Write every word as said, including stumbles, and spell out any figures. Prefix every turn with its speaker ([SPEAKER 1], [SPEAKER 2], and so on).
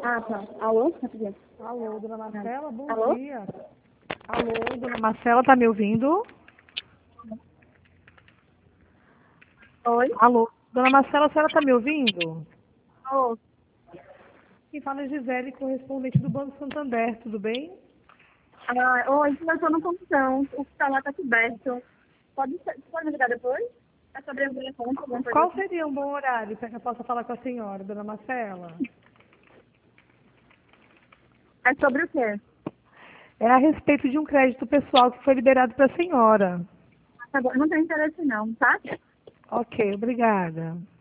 [SPEAKER 1] Ah, tá. Alô? Rapidinho.
[SPEAKER 2] Alô, dona Marcela, bom
[SPEAKER 1] Alô?
[SPEAKER 2] dia. Alô, dona Marcela, tá me ouvindo?
[SPEAKER 1] Oi?
[SPEAKER 2] Alô, dona Marcela, a senhora tá me ouvindo?
[SPEAKER 1] Alô?
[SPEAKER 2] Quem fala é Gisele, correspondente do Banco Santander, tudo bem?
[SPEAKER 1] Ah, oi, eu estou no computão. O celular está coberto. Pode, ser- pode me ligar depois? É sobre a minha conta, alguma coisa
[SPEAKER 2] Qual
[SPEAKER 1] assim?
[SPEAKER 2] seria um bom horário para que eu possa falar com a senhora, dona Marcela?
[SPEAKER 1] É sobre o quê?
[SPEAKER 2] É a respeito de um crédito pessoal que foi liberado para a senhora.
[SPEAKER 1] Tá bom, não tem interesse não, tá?
[SPEAKER 2] Ok, obrigada.